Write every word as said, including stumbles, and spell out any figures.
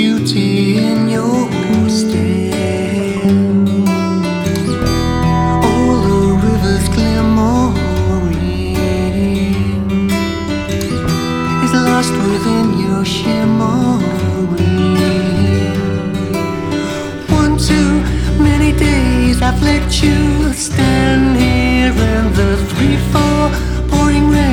beauty in your stare. All the rivers glimmering is lost within your shimmering. One too many days I've let you stand here in the three, four pouring rain.